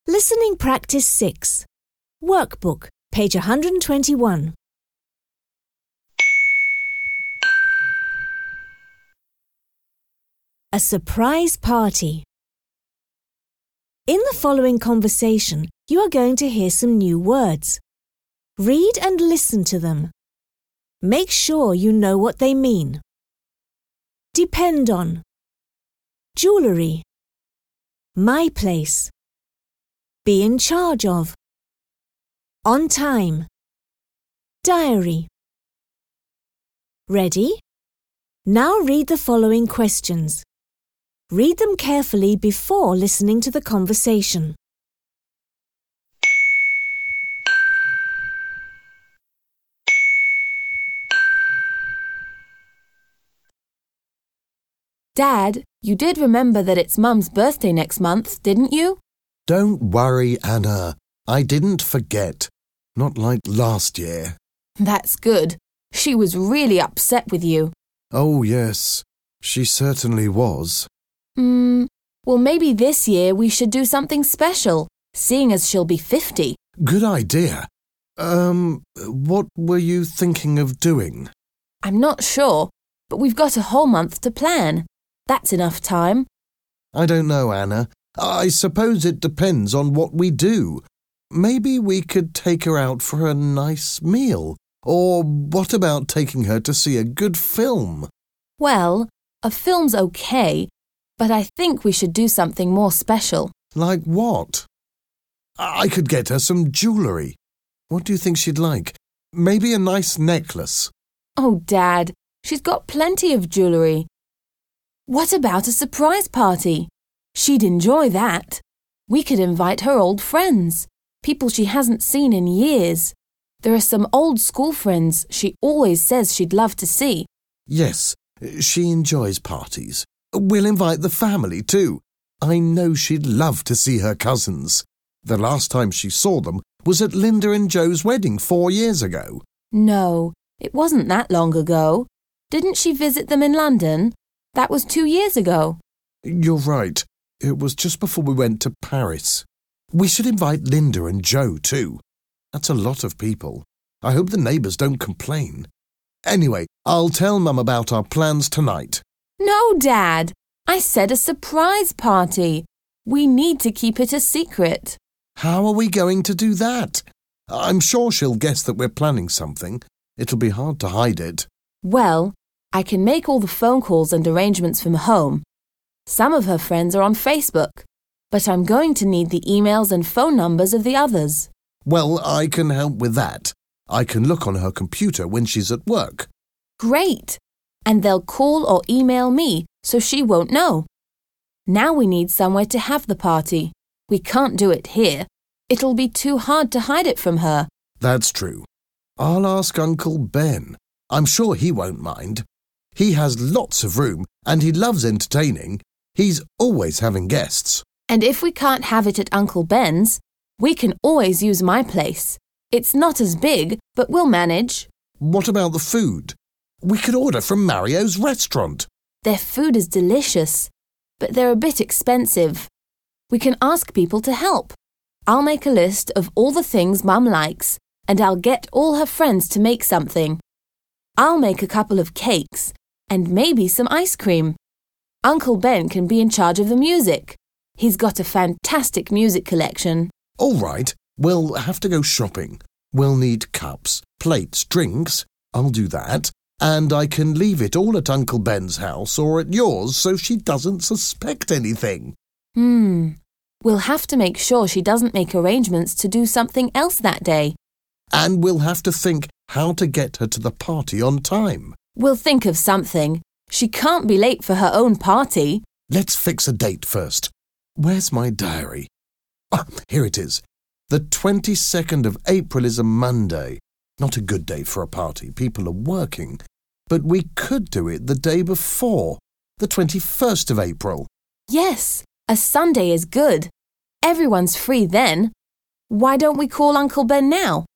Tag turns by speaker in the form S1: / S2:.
S1: Listening Practice 6. Workbook, page 121. A surprise party. In the following conversation, you are going to hear some new words. Read and listen to them. Make sure you know what they mean. Depend on. Jewellery. My place. Be in charge of. On time. Diary. Ready? Now read the following questions. Read them carefully before listening to the conversation.
S2: Dad, you did remember that it's Mum's birthday next month, didn't you?
S3: Don't worry, Anna. I didn't forget. Not like last year.
S2: That's good. She was really upset with you.
S3: Oh, yes. She certainly was.
S2: Well, maybe this year we should do something special, seeing as she'll be 50.
S3: Good idea. What were you thinking of doing?
S2: I'm not sure, but we've got a whole month to plan. That's enough time.
S3: I don't know, Anna. I suppose it depends on what we do. Maybe we could take her out for a nice meal. Or what about taking her to see a good film?
S2: Well, a film's okay, but I think we should do something more special.
S3: Like what? I could get her some jewellery. What do you think she'd like? Maybe a nice necklace.
S2: Oh, Dad, she's got plenty of jewellery. What about a surprise party? She'd enjoy that. We could invite her old friends, people she hasn't seen in years. There are some old school friends she always says she'd love to see.
S3: Yes, she enjoys parties. We'll invite the family too. I know she'd love to see her cousins. The last time she saw them was at Linda and Joe's wedding 4 years ago.
S2: No, it wasn't that long ago. Didn't she visit them in London? That was 2 years ago.
S3: You're right. It was just before we went to Paris. We should invite Linda and Joe too. That's a lot of people. I hope the neighbours don't complain. Anyway, I'll tell Mum about our plans tonight.
S2: No, Dad. I said a surprise party. We need to keep it a secret.
S3: How are we going to do that? I'm sure she'll guess that we're planning something. It'll be hard to hide it.
S2: Well, I can make all the phone calls and arrangements from home. Some of her friends are on Facebook, but I'm going to need the emails and phone numbers of the others.
S3: Well, I can help with that. I can look on her computer when she's at work.
S2: Great! And they'll call or email me, so she won't know. Now we need somewhere to have the party. We can't do it here. It'll be too hard to hide it from her.
S3: That's true. I'll ask Uncle Ben. I'm sure he won't mind. He has lots of room and he loves entertaining. He's always having guests.
S2: And if we can't have it at Uncle Ben's, we can always use my place. It's not as big, but we'll manage.
S3: What about the food? We could order from Mario's restaurant.
S2: Their food is delicious, but they're a bit expensive. We can ask people to help. I'll make a list of all the things Mum likes, and I'll get all her friends to make something. I'll make a couple of cakes, and maybe some ice cream. Uncle Ben can be in charge of the music. He's got a fantastic music collection.
S3: All right, we'll have to go shopping. We'll need cups, plates, drinks. I'll do that. And I can leave it all at Uncle Ben's house or at yours so she doesn't suspect anything.
S2: We'll have to make sure she doesn't make arrangements to do something else that day.
S3: And we'll have to think how to get her to the party on time.
S2: We'll think of something. She can't be late for her own party.
S3: Let's fix a date first. Where's my diary? Here it is. The 22nd of April is a Monday. Not a good day for a party. People are working. But we could do it the day before, the 21st of April.
S2: Yes, a Sunday is good. Everyone's free then. Why don't we call Uncle Ben now?